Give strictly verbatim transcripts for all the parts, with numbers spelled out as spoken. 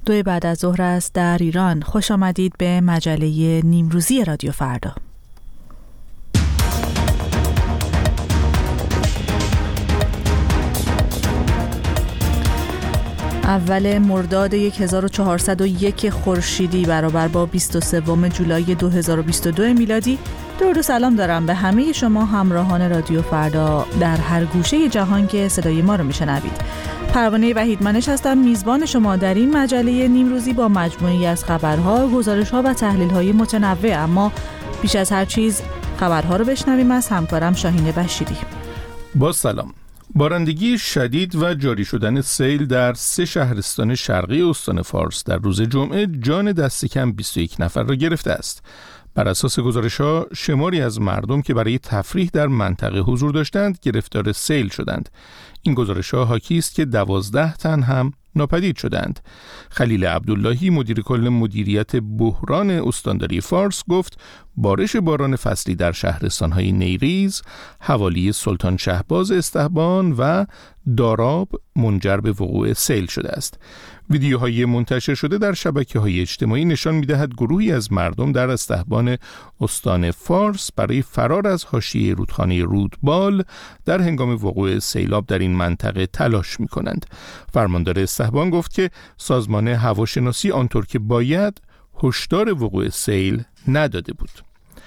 دو بعد از ظهر است در ایران. خوش آمدید به مجله نیمروزی رادیو فردا. اول مرداد هزار و چهارصد و یک خورشیدی برابر با بیست و سوم جولای دو هزار و بیست و دو میلادی. درود و سلام دارم به همه شما همراهان رادیو فردا در هر گوشه جهان که صدای ما رو میشنوید. پروانه وحیدمنش هستم، میزبان شما در این مجله نیمروزی با مجموعی از خبرها، گزارش‌ها و تحلیل‌های متنوع. اما بیش از هر چیز خبرها رو بشنویم از همکارم شاهین بشیری. با سلام. بارندگی شدید و جاری شدن سیل در سه شهرستان شرقی استان فارس در روز جمعه جان دست کم بیست و یک نفر را گرفته است. بر اساس گزارش‌ها شماری از مردم که برای تفریح در منطقه حضور داشتند گرفتار سیل شدند. این گزارش‌ها حاکی است که دوازده تن هم ناپدید شدند. خلیل عبداللهی مدیر کل مدیریت بحران استانداری فارس گفت بارش باران فصلی در شهرستان‌های نیریز، حوالی سلطان شهباز استحبان و داراب منجر به وقوع سیل شده است. ویدیوهای منتشر شده در شبکه‌های اجتماعی نشان می‌دهد گروهی از مردم در استحبان استان فارس برای فرار از حاشیه رودخانه رودبال در هنگام وقوع سیلاب در این منطقه تلاش می‌کنند. فرماندار استحبان گفت که سازمان هواشناسی آنطور که باید هشدار وقوع سیل نداده بود.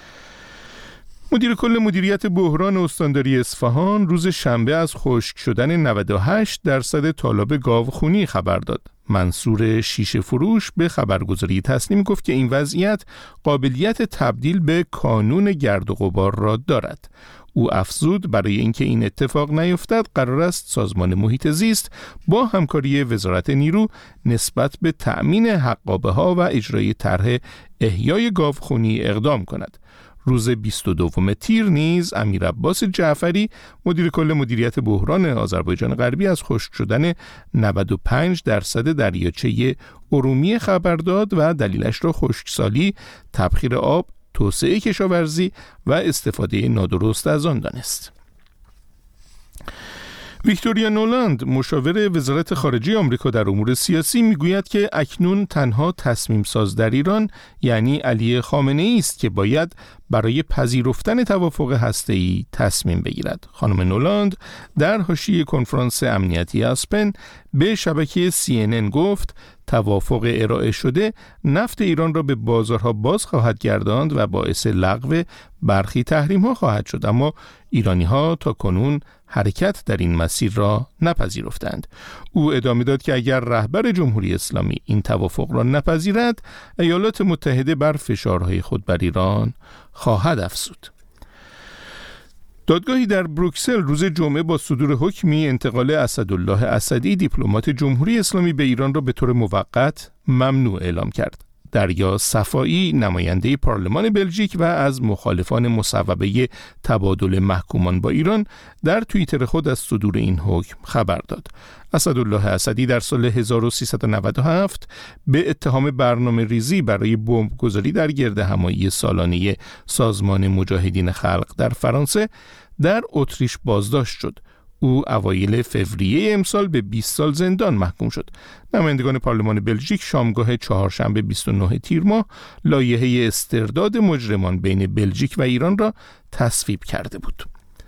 مدیر کل مدیریت بحران استانداری اصفهان روز شنبه از خشک شدن نود و هشت درصد تالاب گاوخونی خبر داد. منصور شیشه فروش به خبرگزاری تسنیم گفت که این وضعیت قابلیت تبدیل به کانون گرد و غبار را دارد. او افزود برای اینکه این اتفاق نیفتد قرار است سازمان محیط زیست با همکاری وزارت نیرو نسبت به تأمین حقابه ها و اجرای طرح احیای گاوخونی اقدام کند. روز بیست و دوم تیر نیز امیر عباس جعفری مدیر کل مدیریت بحران آذربایجان غربی از خشک شدن نود و پنج درصد دریاچه ارومیه خبر داد و دلیلش را خشکسالی، تبخیر آب، توسعه کشاورزی و استفاده نادرست از آن دانست. ویکتوریا نولاند مشاور وزارت خارجه آمریکا در امور سیاسی میگوید که اکنون تنها تصمیم ساز در ایران یعنی علی خامنه‌ای است که باید برای پذیرفتن توافق هسته‌ای تصمیم بگیرد. خانم نولاند در حاشیه کنفرانس امنیتی اسپن به شبکه سی ان ان گفت توافق ارائه شده نفت ایران را به بازارها باز خواهد گرداند و باعث لغو برخی تحریم‌ها خواهد شد، اما ایرانی‌ها تا کنون حرکت در این مسیر را نپذیرفتند. او ادامه داد که اگر رهبر جمهوری اسلامی این توافق را نپذیرد، ایالات متحده بر فشارهای خود بر ایران خواهد افزود. دادگاهی در بروکسل روز جمعه با صدور حکمی انتقال اسدالله اسدی دیپلمات جمهوری اسلامی به ایران را به طور موقت ممنوع اعلام کرد. دریا صفایی نماینده پارلمان بلژیک و از مخالفان مصوبه تبادل محکومان با ایران در توییتر خود از صدور این حکم خبر داد. اسدالله اسدی در سال هزار و سیصد و نود و هفت به اتهام برنامه ریزی برای بمبگذاری در گردهمایی سالانه سازمان مجاهدین خلق در فرانسه در اتریش بازداشت شد. او اوایل فوریه امسال به بیست سال زندان محکوم شد. نمایندگان پارلمان بلژیک شامگاه چهارشنبه بیست و نه تیر ماه لایحه استرداد مجرمان بین بلژیک و ایران را تصویب کرده بود.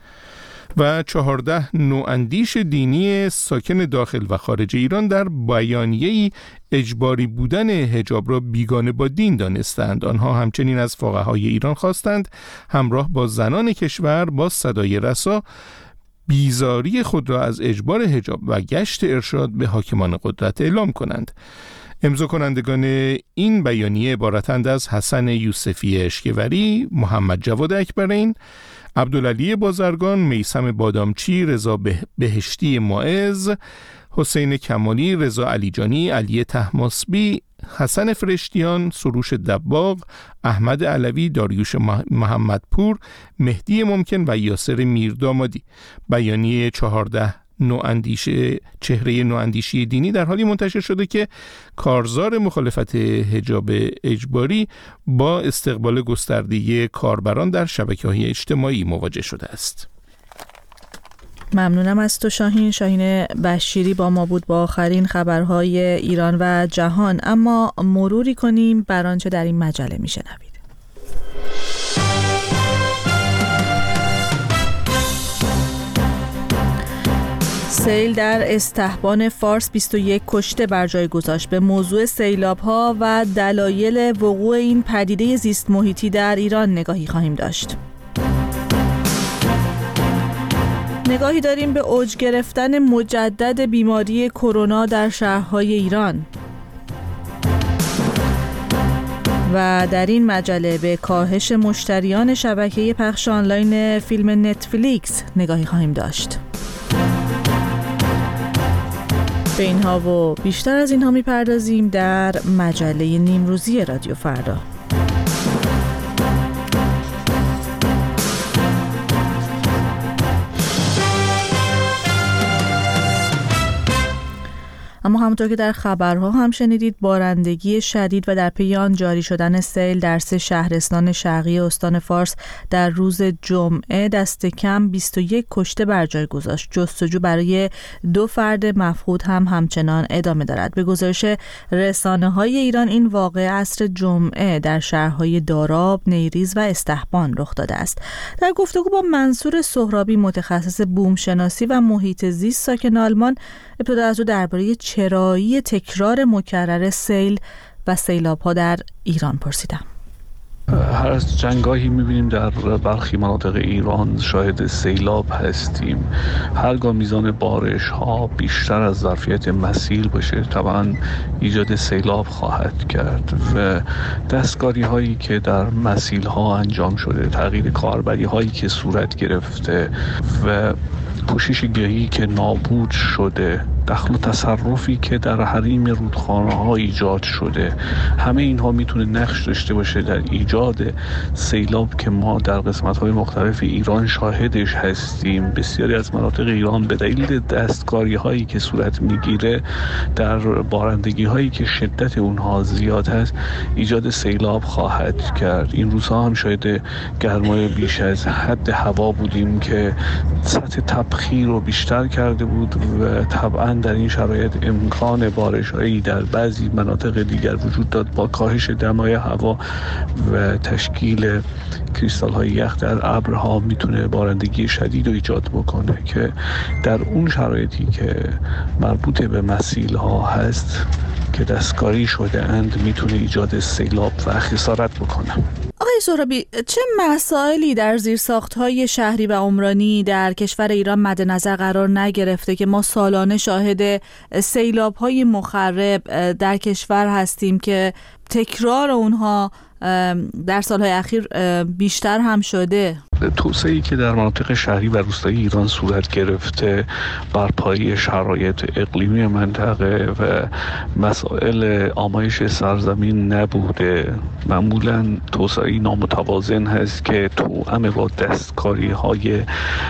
و چهارده نواندیش دینی ساکن داخل و خارج ایران در بیانیه‌ای اجباری بودن حجاب را بیگانه با دین دانستند. آنها همچنین از فقهای ایران خواستند همراه با زنان کشور با صدای رسا بیزاری خود را از اجبار حجاب و گشت ارشاد به حاکمان قدرت اعلام کنند. امضا کنندگان این بیانیه عبارتند از حسن یوسفی اشکوری، محمد جواد اکبرین، عبدالعلی بازرگان، میثم بادامچی، رضا بهشتی ماعز، حسین کمالی، رضا علیجانی، علی طهماسبی، حسن فرشتیان، سروش دباغ، احمد علوی، داریوش محمدپور، مهدی ممکن و یاسر میردامادی. بیانیه چهارده نواندیشه چهره نواندیشی دینی در حالی منتشر شده که کارزار مخالفت حجاب اجباری با استقبال گسترده کاربران در شبکه‌های اجتماعی مواجه شده است. ممنونم از تو شاهین. شاهین بشیری با ما بود با آخرین خبرهای ایران و جهان. اما مروری کنیم بر آنچه در این مجله میشنوید. سیل در استحبان فارس بیست و یک کشته بر جای گذاشت. به موضوع سیلاب‌ها و دلایل وقوع این پدیده زیست محیطی در ایران نگاهی خواهیم داشت. نگاهی داریم به اوج گرفتن مجدد بیماری کرونا در شهرهای ایران. و در این مجله به کاهش مشتریان شبکه پخش آنلاین فیلم نتفلیکس نگاهی خواهیم داشت. به اینها و بیشتر از اینها میپردازیم در مجله نیمروزی رادیو فردا. اما همونطور که در خبرها هم شنیدید، بارندگی شدید و در پی آن جاری شدن سیل در سه شهرستان شرقی استان فارس در روز جمعه دست کم بیست و یک کشته بر جای گذاشت. جستجو برای دو فرد مفقود هم همچنان ادامه دارد. به گزارش رسانه‌های ایران این واقعه عصر جمعه در شهرهای داراب، نیریز و استحبان رخ داده است. در گفتگو با منصور سهرابی، متخصص بوم شناسی و محیط زیست ساکن آلمان، ابتدا از او درباره چرایی تکرار مکرر سیل و سیلاب‌ها در ایران پرسیدم. هر از جنگاهی می‌بینیم در برخی مناطق ایران شاهد سیلاب هستیم. هرگاه میزان بارش ها بیشتر از ظرفیت مسیل باشه، طبعا ایجاد سیلاب خواهد کرد و دستکاری هایی که در مسیل ها انجام شده، تغییر کاربری هایی که صورت گرفته و پوشش گیاهی که نابود شده، دخل و تصرفی که در حریم رودخانه ها ایجاد شده، همه اینها میتونه نقش داشته باشه در ایجاد سیلاب که ما در قسمت های مختلف ایران شاهدش هستیم. بسیاری از مناطق ایران به دلیل دستکاری هایی که صورت میگیره در بارندگی هایی که شدت اونها زیاد هست، ایجاد سیلاب خواهد کرد. این روزها هم شاهد گرمای بیش از حد هوا بودیم که سطح تبخیر رو بیشتر کرده بود و طبعا در این شرایط امکان بارش‌هایی در بعضی مناطق دیگر وجود داد. با کاهش دمای هوا و تشکیل کریستال‌های یخ در ابرها میتونه بارندگی شدید رو ایجاد بکنه که در اون شرایطی که مربوط به مسیل‌ها هست که دستکاری شده اند میتونه ایجاد سیلاب و خسارت بکنه. آقای سهرابی، چه مسائلی در زیرساخت‌های شهری و عمرانی در کشور ایران مد نظر قرار نگرفته که ما سالانه شاهد سیلاب‌های مخرب در کشور هستیم که تکرار اونها در سالهای اخیر بیشتر هم شده؟ توسعه‌ای که در مناطق شهری و روستایی ایران صورت گرفته بر پایه شرایط اقلیمی منطقه و مسائل آمایش سرزمین نبوده. معمولاً توسعه‌ای نامتوازن هست که توأم با دستکاری‌های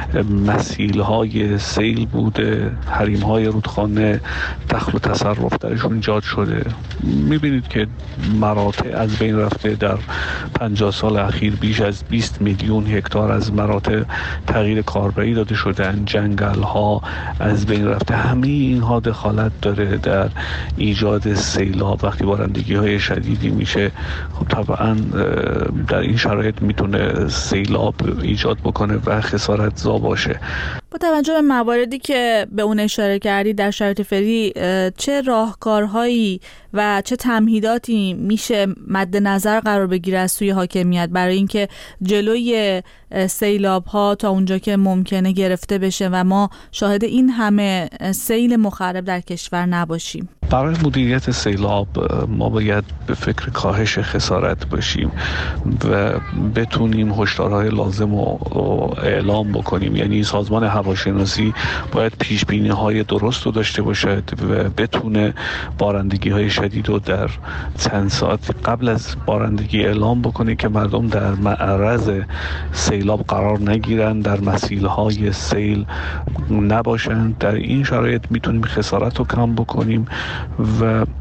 مسیل‌های سیل بوده. حریم‌های رودخانه دخل و تصرف درشون ایجاد شده. می‌بینید که مراتع از بین رفته. در پنجاه سال اخیر بیش از بیست میلیون هکتار از مراتع تغییر کاربری داده شدن، جنگل ها از بین رفته. همه اینها دخالت داره در ایجاد سیلاب. وقتی بارندگی های شدیدی میشه، خب طبعا در این شرایط میتونه سیلاب ایجاد بکنه و خسارت زا باشه. با توجه به مواردی که به اون اشاره کردی، در شرایط فعلی چه راهکارهایی و چه تمهیداتی میشه مد نظر قرار بگیره از سوی حاکمیت برای اینکه جلوی سیلاب ها تا اونجا که ممکنه گرفته بشه و ما شاهد این همه سیل مخرب در کشور نباشیم؟ برای مدیریت سیلاب ما باید به فکر کاهش خسارت باشیم و بتونیم هشدارهای لازم رو اعلام بکنیم. یعنی سازمان هواشناسی باید پیش بینی های درست رو داشته باشد و بتونه بارندگی های شدید رو در چند ساعت قبل از بارندگی اعلام بکنه که مردم در معرض سیلاب قرار نگیرن، در مسیل های سیل نباشن. در این شرایط میتونیم خسارت رو کم بکنیم و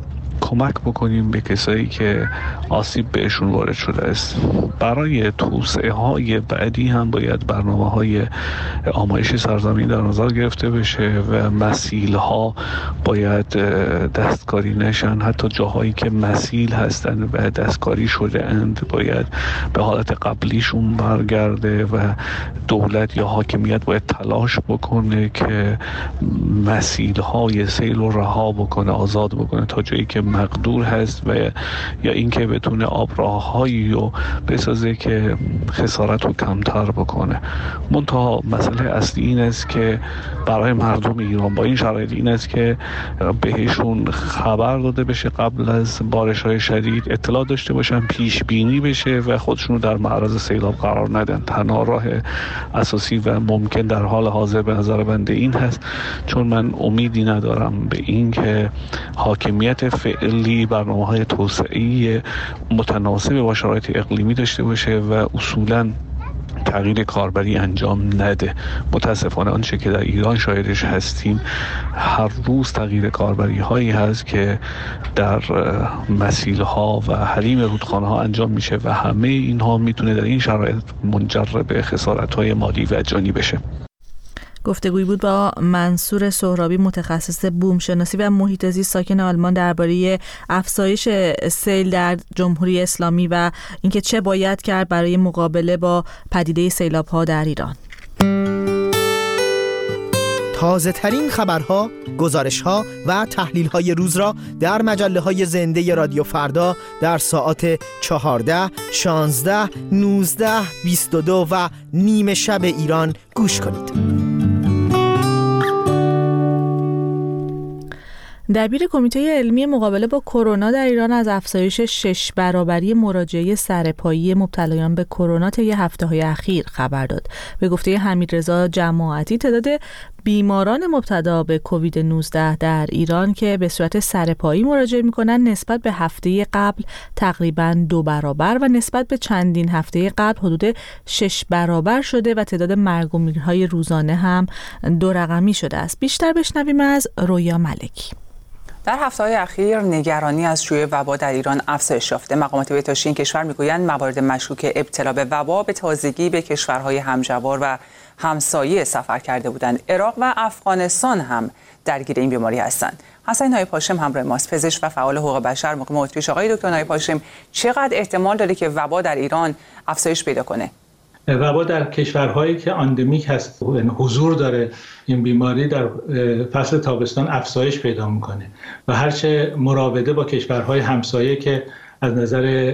کمک بکنیم به کسایی که آسیب بهشون وارد شده است. برای توسعه های بعدی هم باید برنامه های آمایش سرزمین در نظر گرفته بشه و مسیل ها باید دستکاری نشن. حتی جاهایی که مسیل هستن و دستکاری شده اند باید به حالت قبلیشون برگرده و دولت یا حاکمیت باید تلاش بکنه که مسیل های سیل رو رها بکنه، آزاد بکنه تا جایی که مقدور هست و یا اینکه بتونه آبراههایی رو بسازه که خسارت رو کمتر بکنه. منتها مسئله اصلی این است که برای مردم ایران با این شرایط این است که بهشون خبر داده بشه، قبل از بارش‌های شدید اطلاع داشته باشن، پیش بینی بشه و خودشون رو در معرض سیلاب قرار ندن. تنها راه اساسی و ممکن در حال حاضر به نظر بنده این هست، چون من امیدی ندارم به این که حاکمیت فعلی برنامه‌های توسعه‌ای متناسب با شرایط اقلیمی داشته باشه و اصولاً تغییر کاربری انجام نده. متاسفانه آنچه که در ایران شاهدش هستیم هر روز تغییر کاربری هایی هست که در مسیل ها و حریم رودخانه ها انجام میشه و همه اینها میتونه در این شرایط منجر به خسارت های مالی و جانی بشه. گفتگویی بود با منصور سهرابی، متخصص بوم شناسی و محیط زیست، ساکن آلمان، درباره افزایش سیل در جمهوری اسلامی و اینکه چه باید کرد برای مقابله با پدیده سیلاب‌ها در ایران. تازه ترین خبرها، گزارش‌ها و تحلیل‌های روز را در مجله‌های زنده رادیو فردا در ساعات چهارده، شانزده، نوزده، بیست و دو و نیم شب ایران گوش کنید. دبیر کمیته علمی مقابله با کرونا در ایران از افزایش شش برابری مراجعه سرپایی مبتلایان به کرونا طی هفته‌های اخیر خبر داد. به گفته حمیدرضا جماعتی، تعداد بیماران مبتلا به کووید نوزده در ایران که به صورت سرپایی مراجعه می‌کنند نسبت به هفته قبل تقریباً دو برابر و نسبت به چندین هفته قبل حدود شش برابر شده و تعداد مرگ و میرهای روزانه هم دو رقمی شده است. بیشتر بشنویم از رویا ملکی. در هفته‌های اخیر نگرانی از شیوع وبا در ایران افزایش یافته. مقامات بهداشتی این کشور میگویند موارد مشکوک ابتلا به وبا به تازگی به کشورهای همجوار و همسایه سفر کرده بودند. عراق و افغانستان هم درگیر این بیماری هستند. حسین نایب هاشم همراه ماست، پزشک و فعال حقوق بشر. مقیم اتریش. آقای دکتر نایب هاشم، چقدر احتمال داره که وبا در ایران افزایش پیدا کنه؟ وبا در کشورهایی که اندمیک هست، حضور داره این بیماری، در فصل تابستان افزایش پیدا میکنه و هرچه مراوده با کشورهای همسایه که از نظر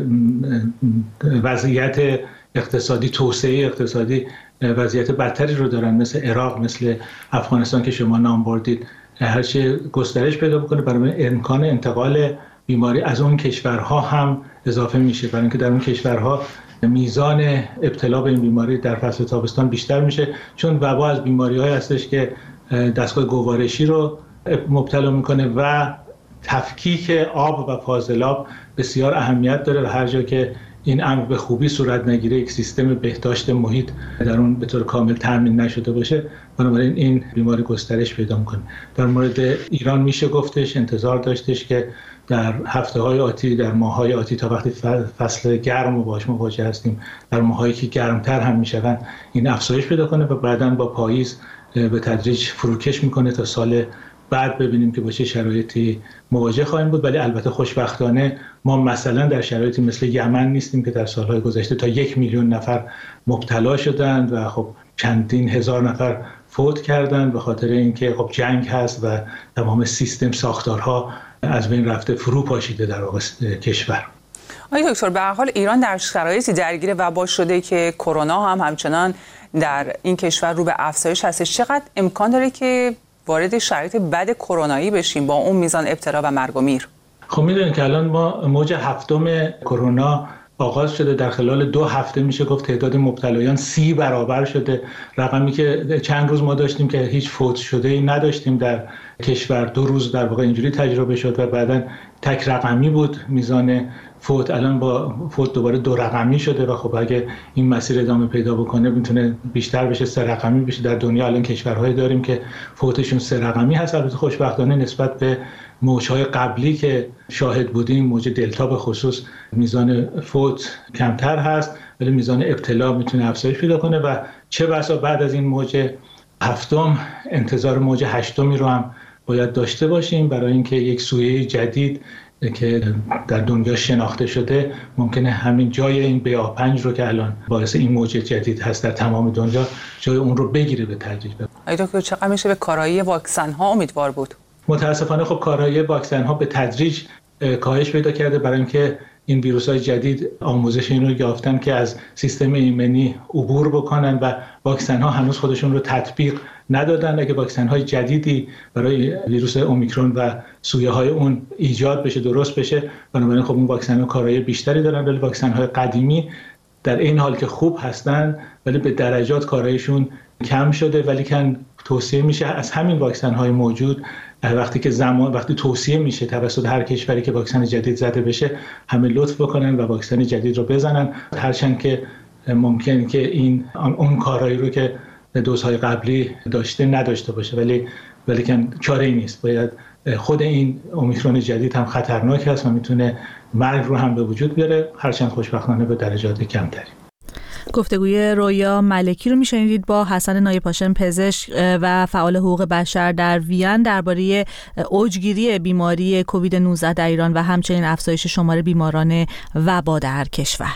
وضعیت اقتصادی، توسعه اقتصادی وضعیت بدتری رو دارن، مثل عراق، مثل افغانستان که شما نام بردید، هرچه گسترش پیدا بکنه برای امکان انتقال بیماری از اون کشورها هم اضافه میشه، برای اینکه در اون کشورها میزان ابتلا به این بیماری در فصل تابستان بیشتر میشه، چون وبا از بیماری‌هایی هستش که دستگاه گوارشی رو مبتلا میکنه و تفکیک آب و فاضلاب بسیار اهمیت داره و هر جا که این امر به خوبی صورت نگیره، یک سیستم بهداشت محیط در اون به طور کامل تامین نشده باشه، بنابراین این بیماری گسترش پیدا میکنه. در مورد ایران میشه گفتش انتظار داشتش که در هفته‌های آتی، در ماه‌های آتی تا وقتی فصل گرم رو باهاش مواجه هستیم، در ماهایی که گرمتر هم میشن، این افزایش پیدا کنه و بعداً با پاییز به تدریج فروکش میکنه تا سال بعد ببینیم که با چه شرایطی مواجه خواهیم بود. ولی البته خوشبختانه ما مثلا در شرایطی مثل یمن نیستیم که در سالهای گذشته تا یک میلیون نفر مبتلا شدند و خب چندین هزار نفر فوت کردند به خاطر اینکه خب جنگ هست و تمام سیستم ساختارها از بین رفته، فرو پاشیده در کشور. آقای دکتر، به هر حال ایران در شرایطی درگیر وبا شده که کرونا هم همچنان در این کشور رو به افزایش هستش. چقدر امکان داره که وارد شرایط بد کرونایی بشیم با اون میزان ابتلا و مرگ و میر؟ خب میدونید که الان ما موج هفتم کرونا آغاز شده، در خلال دو هفته میشه گفت تعداد مبتلایان سی برابر شده، رقمی که چند روز ما داشتیم که هیچ فوت شده ای نداشتیم در کشور. دو روز در واقع اینجوری تجربه شد و بعداً تک رقمی بود میزان فوت، الان با فوت دوباره دو رقمی شده و خب اگه این مسیر ادامه پیدا بکنه میتونه بیشتر بشه، سه رقمی بشه. در دنیا الان کشورهایی داریم که فوتشون سه رقمی هست. البته خوشبختانه نسبت به موج‌های قبلی که شاهد بودیم، موج دلتا به خصوص، میزان فوت کمتر هست ولی میزان ابتلا میتونه افزایش پیدا کنه و چه بسا بعد از این موج هفتم انتظار موج هشتمی رو هم باید داشته باشیم، برای اینکه یک سویه جدید که در دنیا شناخته شده ممکنه همین جای این بی آ پنج رو که الان باعث این موج جدید هست در تمام دنیا جای اون رو بگیره به تدریج. آقای دکتر چقدر میشه به کارایی واکسن ها امیدوار بود؟ متاسفانه خب کارایی واکسن ها به تدریج کاهش پیدا کرده، برای اینکه این ویروس های جدید آموزش این رو یافتن که از سیستم ایمنی عبور بکنن و واکسن ها هنوز خودشون رو تطبیق ندادن. اگه واکسن های جدیدی برای ویروس اومیکرون و سویه های اون ایجاد بشه، درست بشه، بنابراین خب اون واکسن ها کارایی بیشتری دارن، ولی واکسن های قدیمی در این حال که خوب هستن ولی به درجات کارایشون کم شده، ولی کن توصیه میشه از همین واکسن های موجود وقتی که زمان وقتی توصیه میشه توسط هر کشوری که واکسن جدید زده بشه همه لطف بکنن و واکسن جدید رو بزنن، هرچند که ممکن که این اون کارایی رو که دوزهای قبلی داشته نداشته باشه، ولی ولی کن چاره‌ای نیست. باید خود این اومیکرون جدید هم خطرناک است و میتونه مرگ رو هم به وجود بیاره، هرچند خوشبختانه به درجات کمتری. گفتگوی رویا ملکی رو میشنیدید با حسن نایپاشم، پزشک و فعال حقوق بشر در وین، درباره اوجگیری بیماری کووید نوزده در ایران و همچنین افزایش شمار بیماران وبا در کشور.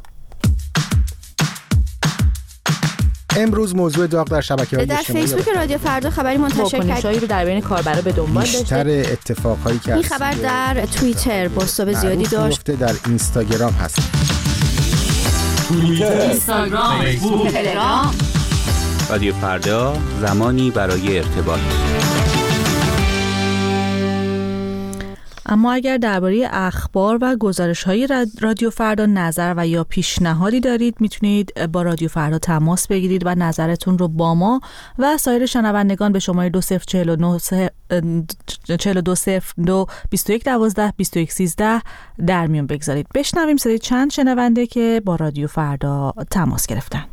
امروز موضوع داغ در شبکه‌های اجتماعی در فیسبوک رادیو فردا خبری منتشر کرد. واکنش‌هایی رو در بین کاربرا به دنبال داشته. بیشتر اتفاقهایی که این خبر در توییتر بازتاب زیادی داشت. در اینستاگرام هست. توییتر، اینستاگرام، فیسبوک، تلگرام. رادیو فردا، زمانی برای ارتباط. اما اگر درباره اخبار و گزارش‌های رادیو فردا نظر و یا پیشنهادی دارید، میتونید با رادیو فردا تماس بگیرید و نظرتون رو با ما و سایر شنوندگان به شماره دو صفر چهل و نه چهل و دو صفر دو بیست و یک دوازده بیست و یک سیزده در میون بگذارید. بشنویم صدای چند شنونده که با رادیو فردا تماس گرفتن.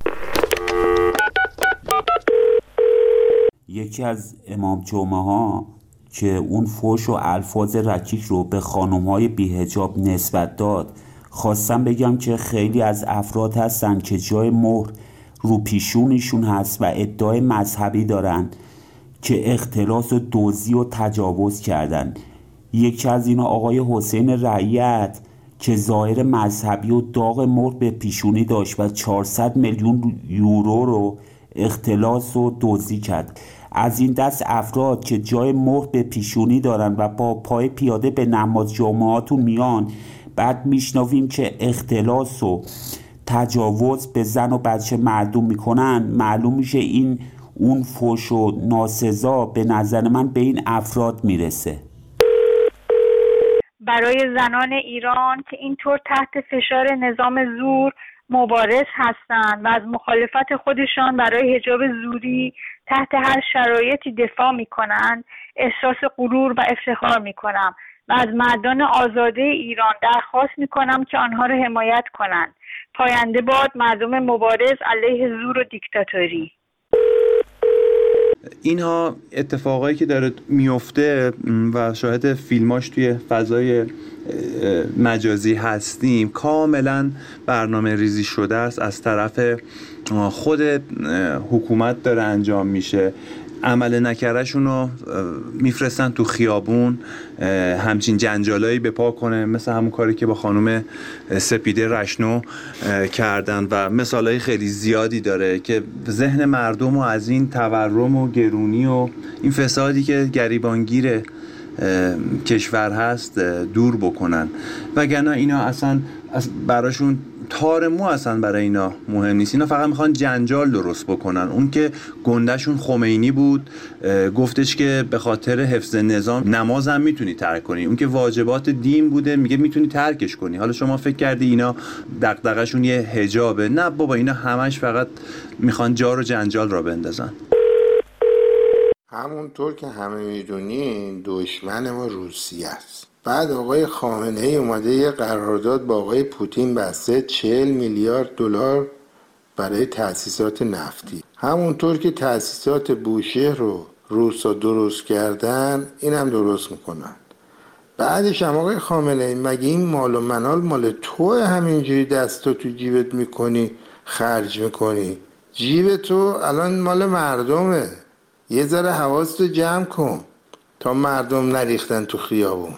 یکی از امام جمعه ها که اون فحش و الفاظ رکیک رو به خانم‌های بی‌حجاب نسبت داد، خواستم بگم که خیلی از افراد هستن که جای مهر رو پیشونشون هست و ادعای مذهبی دارن که اختلاس و دزدی و تجاوز کردن. یکی از اینا آقای حسین رعیت که ظاهر مذهبی و داغ مهر به پیشونی داشت و چهارصد میلیون یورو رو اختلاس و دزدی کرد. از این دست افراد که جای مهر به پیشونی دارن و با پای پیاده به نماز جمعهاتون میان، بعد میشنویم که اختلاس و تجاوز به زن و بچه مردم میکنن، معلوم میشه این اون فحش و ناسزا به نظر من به این افراد میرسه. برای زنان ایران که اینطور تحت فشار نظام زور مبارز هستند و از مخالفت خودشان برای حجاب زوری تحت هر شرایطی دفاع میکنند، احساس غرور و افتخار میکنم و از مردان آزاده ایران درخواست میکنم که آنها را حمایت کنند. پاینده باد مردم مبارز علیه زور و دیکتاتوری. اینها اتفاقایی که داره میفته و شاهد فیلماش توی فضای مجازی هستیم، کاملا برنامه ریزی شده است، از طرف خود حکومت داره انجام میشه. عمل نکردهشون رو میفرستن تو خیابون، همچین جنجالایی به پا کنه، مثل همون کاری که با خانم سپیده رشنو کردن و مثالای خیلی زیادی داره که ذهن مردم رو از این تورم و گرونی و این فسادی که گریبانگیر کشور هست دور بکنن. وگرنه اینا اصلا براشون تار مو اصلا برای اینا مهم نیست. اینا فقط میخوان جنجال درست بکنن. اون که گندهشون خمینی بود گفتش که به خاطر حفظ نظام نماز هم میتونی ترک کنی، اون که واجبات دین بوده میگه میتونی ترکش کنی. حالا شما فکر کردی اینا دغدغه‌شون یه حجابه؟ نه بابا، اینا همش فقط میخوان جار و جنجال را بندازن. همونطور که همه میدونین دشمن ما روسیه است. بعد آقای خامنه ای اومده یه قرارداد با آقای پوتین بسته چهل میلیارد دلار برای تأسیسات نفتی. همونطور که تأسیسات بوشهر رو روسا درست کردن اینم درست میکنن. بعدش هم آقای خامنه ای مگه این مال و منال مال توه همینجوری دستو تو جیبت میکنی خرج میکنی؟ جیب تو الان مال مردمه، یه ذره حواستو جمع کن تا مردم نریختن تو خیابون.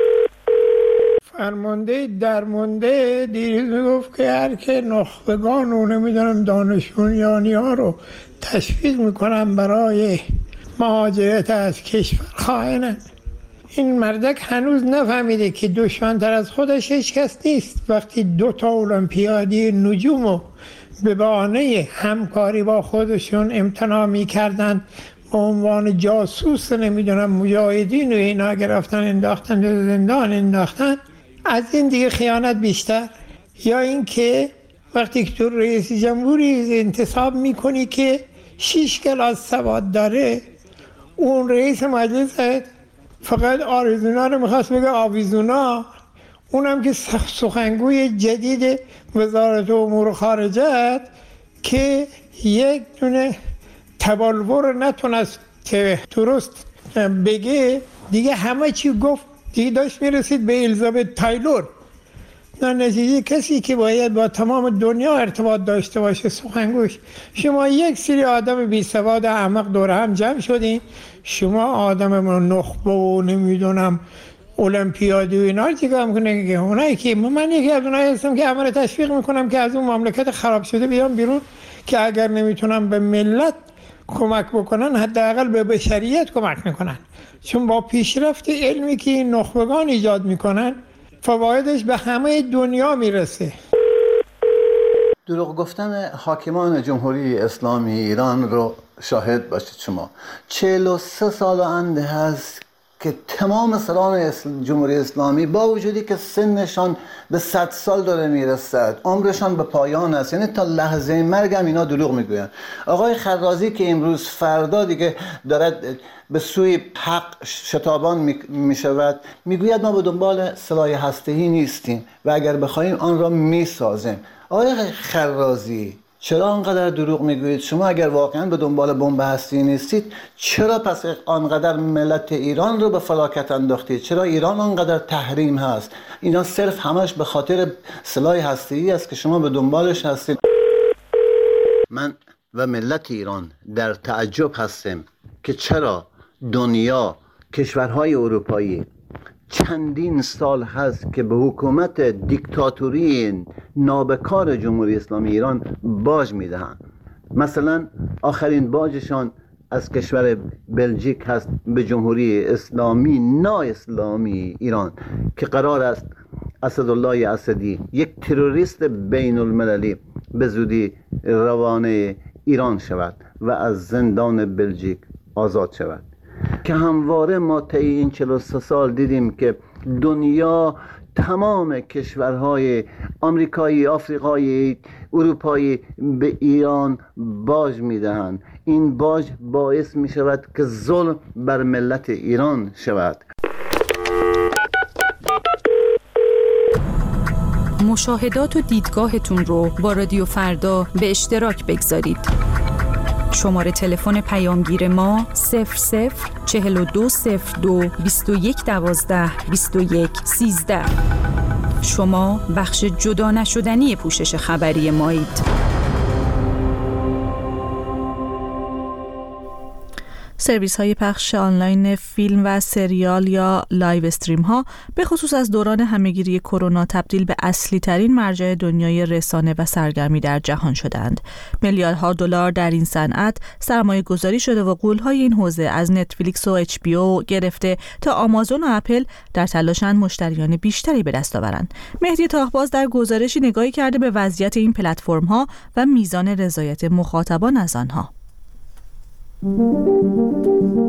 فرمانده درمانده دیروز میگفت که هر که نخبگان و نمیدونم دانشجویانی ها رو تشویق میکنن برای مهاجرت از کشور خائنن. این مردک هنوز نفهمیده که دشمن‌تر از خودش هیچ کس نیست. وقتی دو تا المپیادی نجوم رو به بهانه همکاری با خودشون امتناع میکردن به عنوان جاسوس نمیدونم مجاهدین و اینا گرفتن انداختن به زندان انداختن، از این دیگه خیانت بیشتر. یا این که وقتی که تو رئیس جمهوری انتصاب میکنی که شیش کلاس سواد داره، اون رئیس مجلس فقط آریزونا رو میخواست بگه آویزونا، اونم که سخنگوی جدید وزارت امور خارجه که یک دونه تبالور نتونست که درست بگه، دیگه همه چی گفت، دیگه داشت میرسید به الیزابت تایلور. در نتیجه کسی که باید با تمام دنیا ارتباط داشته باشه سخنگوش، شما یک سری آدم بی سواد احمق دور هم جمع شدین، شما آدم نخبه و نمیدونم المپیادی و اینا رو چیکار میکنه؟ که اونایی که من یکی از اونایی هستم که همه تشویق میکنم که از اون مملکت خراب شده بیان بیرون، که اگر نمیتونم به ملت کمک بکنن حداقل به بشریت کمک میکنن. چون با پیشرفت علمی که این نخبگان ایجاد میکنن فوایدش به همه دنیا میرسه. دروغ گفتن حاکمان جمهوری اسلامی ایران رو شاهد باشید شما. چهل و سه سال انده هست که تمام سران جمهوری اسلامی با وجودی که سنشان به صد سال داره میرسد، عمرشان به پایان است، یعنی تا لحظه مرگ هم اینا دروغ میگوین. آقای خرازی که امروز فردا دیگه دارد به سوی حق شتابان میشود، میگوید ما به دنبال سلاح هسته‌ای نیستیم و اگر بخوایم آن را میسازیم. آقای خرازی چرا آنقدر دروغ میگویید؟ شما اگر واقعا به دنبال بمب هسته‌ای نیستید، چرا پس آنقدر ملت ایران رو به فلاکت انداختید؟ چرا ایران آنقدر تحریم هست؟ اینا صرف همش به خاطر سلاح هسته‌ای است که شما به دنبالش هستید. من و ملت ایران در تعجب هستیم که چرا دنیا، کشورهای اروپایی چندین سال هست که به حکومت دیکتاتوری نابکار جمهوری اسلامی ایران باج میدهند. مثلا آخرین باجشان از کشور بلژیک هست به جمهوری اسلامی نا اسلامی ایران که قرار است اسدالله اسدی، یک تروریست بین المللی، به زودی روانه ایران شود و از زندان بلژیک آزاد شود. که همواره ما طی این چهل و سه سال دیدیم که دنیا، تمام کشورهای آمریکایی، آفریقایی، اروپایی به ایران باج میدهند. این باج باعث می شود که ظلم بر ملت ایران شود. مشاهدات و دیدگاهتون رو با رادیو فردا به اشتراک بگذارید. شماره تلفن پیامگیر ما صفر صفر چهل و دو صفر دو بیست و یک دوازده بیست و یک سیزده. شما بخش جدا نشدنی پوشش خبری مایید. سرویس های پخش آنلاین فیلم و سریال یا لایو استریم ها به خصوص از دوران همهگیری کرونا تبدیل به اصلی ترین مرجع دنیای رسانه و سرگرمی در جهان شدند. میلیاردها دلار در این صنعت سرمایه گذاری شده و غول های این حوزه از نتفلیکس و اچ بی او گرفته تا آمازون و اپل در تلاشند مشتریان بیشتری به دست آورند. مهدی تاهباز در گزارشی نگاهی کرده به وضعیت این پلتفرم ها و میزان رضایت مخاطبان از آنها.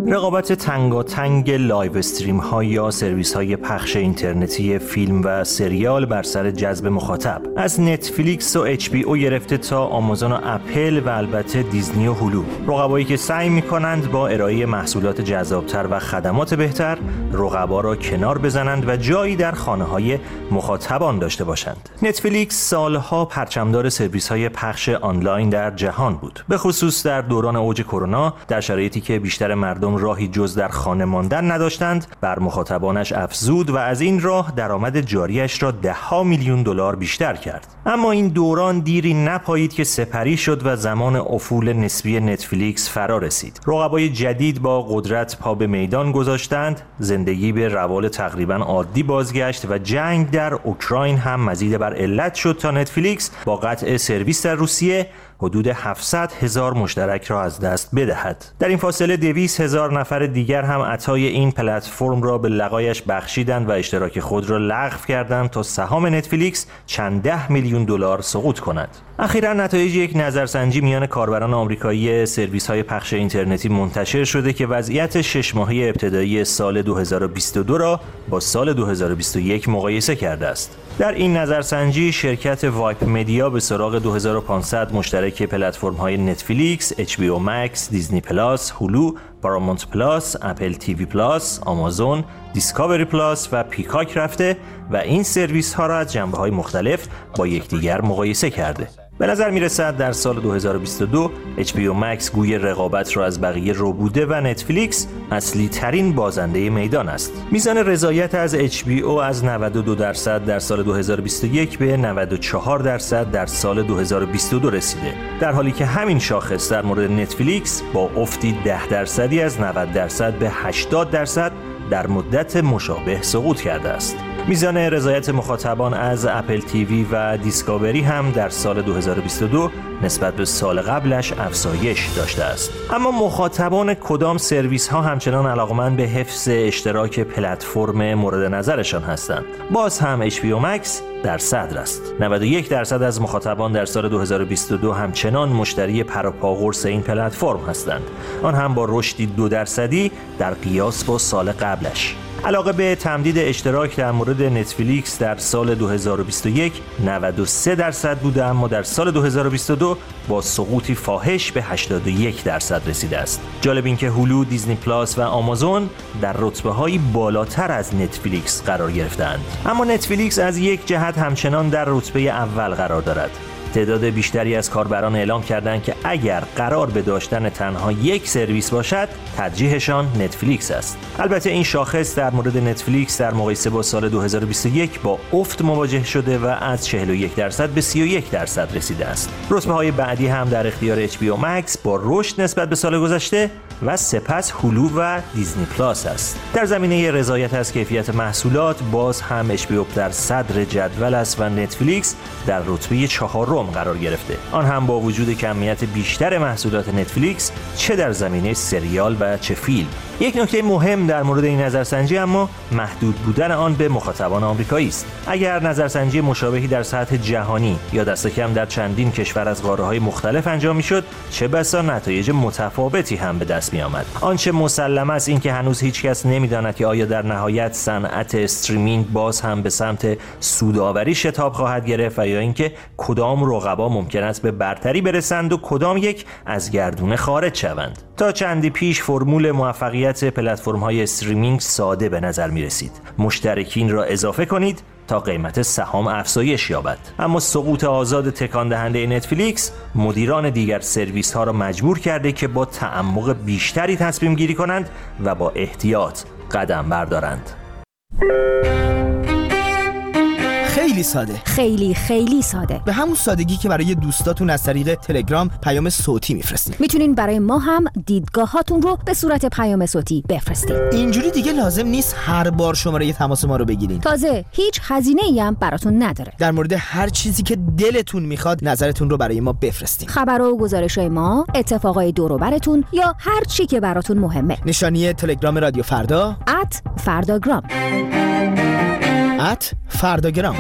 رقابت تنگاتنگ لایو استریم ها یا سرویس های پخش اینترنتی فیلم و سریال بر سر جذب مخاطب، از نتفلیکس و اچ بی او گرفته تا آمازون و اپل و البته دیزنی و هولو، رقبایی که سعی می‌کنند با ارائه محصولات جذابتر و خدمات بهتر رقبا را کنار بزنند و جایی در خانه‌های مخاطبان داشته باشند. نتفلیکس سالها پرچمدار سرویس‌های پخش آنلاین در جهان بود، به خصوص در دوران اوج کرونا، در شرایطی که بیشتر مردم راهی جز در خانه ماندن نداشتند، بر مخاطبانش افزود و از این راه درآمد جاریش را ده ها میلیون دلار بیشتر کرد. اما این دوران دیری نپایید که سپری شد و زمان افول نسبی نتفلیکس فرا رسید. رقبای جدید با قدرت پا به میدان گذاشتند، زندگی به روال تقریباً عادی بازگشت و جنگ در اوکراین هم مزید بر علت شد تا نتفلیکس با قطع سرویس در روسیه حدود هفتصد هزار مشترک را از دست بدهد. در این فاصله دویست هزار نفر دیگر هم عطای این پلتفرم را به لقایش بخشیدند و اشتراک خود را لغو کردند تا سهام نتفلیکس چند ده میلیون دلار سقوط کند. اخیراً نتایج یک نظرسنجی میان کاربران آمریکایی سرویس‌های پخش اینترنتی منتشر شده که وضعیت شش ماهه ابتدایی سال دو هزار و بیست و دو را با سال دو هزار و بیست و یک مقایسه کرده است. در این نظرسنجی شرکت وایپ مدیا به سراغ دو هزار و پانصد مشترک پلتفرم‌های نتفلیکس، اچ بی او مکس، دیزنی پلاس، هولو، پارامونت پلاس، اپل تیوی پلاس، آمازون، دیسکاوری پلاس و پیکاک رفته و این سرویس‌ها را از جنبه‌های مختلف با یکدیگر مقایسه کرده. به نظر میرسد در سال دو هزار و بیست و دو اچ بی او مکس گوی رقابت را از بقیه ربوده و نتفلیکس اصلی ترین بازنده میدان است. میزان رضایت از اچ بی او از نود و دو درصد در سال دو هزار و بیست و یک به نود و چهار درصد در سال دو هزار و بیست و دو رسیده، در حالی که همین شاخص در مورد نتفلیکس با افتی ده درصدی از نود درصد به هشتاد درصد در مدت مشابه سقوط کرده است. میزان رضایت مخاطبان از اپل تیوی و دیسکاوری هم در سال دو هزار و بیست و دو نسبت به سال قبلش افزایش داشته است. اما مخاطبان کدام سرویس ها همچنان علاقمند به حفظ اشتراک پلتفرم مورد نظرشان هستند؟ باز هم اچ بی او مکس در صدر است. نود و یک درصد از مخاطبان در سال دو هزار و بیست و دو همچنان مشتری پروپاقرص این پلتفرم هستند، آن هم با رشدی دو درصدی در قیاس با سال قبلش. علاقه به تمدید اشتراک در مورد نتفلیکس در سال دو هزار و بیست و یک نود و سه درصد بوده، اما در سال دو هزار و بیست و دو با سقوطی فاحش به هشتاد و یک درصد رسیده است. جالب این که هولو، دیزنی پلاس و آمازون در رتبه‌های بالاتر از نتفلیکس قرار گرفتند. اما نتفلیکس از یک جهت همچنان در رتبه اول قرار دارد. تعداد بیشتری از کاربران اعلام کردند که اگر قرار به داشتن تنها یک سرویس باشد، ترجیحشان نتفلیکس است. البته این شاخص در مورد نتفلیکس در مقایسه با سال دو هزار و بیست و یک با افت مواجه شده و از چهل و یک درصد به سی و یک درصد رسیده است. رتبه‌های بعدی هم در اختیار اچ بی او مکس با رشد نسبت به سال گذشته و سپس هولو و دیزنی پلاس است. در زمینه رضایت از کیفیت محصولات باز هم اچ بی او در صدر جدول است و نتفلیکس در رتبه چهارم قرار گرفته، آن هم با وجود کمیت بیشتر محصولات نتفلیکس چه در زمینه سریال و چه فیلم. یک نکته مهم در مورد این نظرسنجی اما محدود بودن آن به مخاطبان آمریکایی است. اگر نظرسنجی مشابهی در سطح جهانی یا دست کم در چندین کشور از قاره‌های مختلف انجام می‌شد، چه بسا نتایج متفاوتی هم به دست می‌آمد. آنچه مسلم است این که هنوز هیچ کس نمی‌داند که آیا در نهایت صنعت استریمینگ باز هم به سمت سودآوری شتاب خواهد گرفت و یا اینکه کدام رقبا ممکن است به برتری برسند و کدام یک از گردونه خارج شوند. تا چندی پیش فرمول موفقیت پلتفرم‌های استریمینگ ساده به نظر می‌رسید. مشترکین را اضافه کنید تا قیمت سهام افزایش یابد. اما سقوط آزاد تکان دهنده نتفلیکس مدیران دیگر سرویس ها را مجبور کرده که با تعمق بیشتری تصمیم گیری کنند و با احتیاط قدم بردارند. خیلی ساده، خیلی خیلی ساده، به همون سادگی که برای دوستاتون از طریق تلگرام پیام صوتی میفرستید. میتونین برای ما هم دیدگاهاتون رو به صورت پیام صوتی بفرستید. اینجوری دیگه لازم نیست هر بار شماره تماس ما رو بگیرین. تازه هیچ هزینه‌ای هم براتون نداره. در مورد هر چیزی که دلتون میخواد نظرتون رو برای ما بفرستید. خبرها و گزارش‌های ما، اتفاقای دور و برتون یا هر چی که براتون مهمه. نشانی تلگرام رادیو فردا ات فرداگرام ات فرداگرام.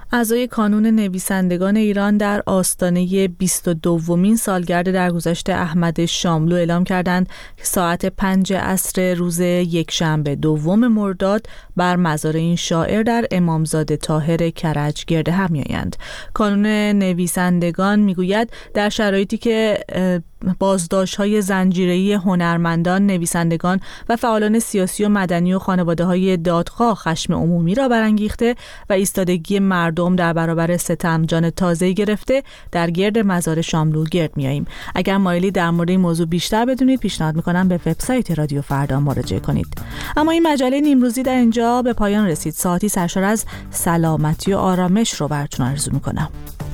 اعضای کانون نویسندگان ایران در آستانه بیست و دومین سالگرد درگذشت احمد شاملو اعلام کردند که ساعت پنج عصر روز یکشنبه دوم مرداد بر مزار این شاعر در امامزاده طاهر کرج گرد هم می‌آیند. کانون نویسندگان میگوید در شرایطی که بازداشت‌های زنجیره‌ای هنرمندان، نویسندگان و فعالان سیاسی و مدنی و خانواده‌های دادخواه خشم عمومی را برانگیخته و ایستادگی مردم در برابر ستم جان تازه‌ای گرفته، در گرد مزار شاملو گرد میاییم. اگر مایلی در مورد این موضوع بیشتر بدونید، پیشنهاد می‌کنم به وبسایت رادیو فردا مراجعه کنید. اما این مجله نیمروزی در اینجا به پایان رسید. ساعتی سرشار از سلامتی و آرامش رو براتون آرزو می‌کنم.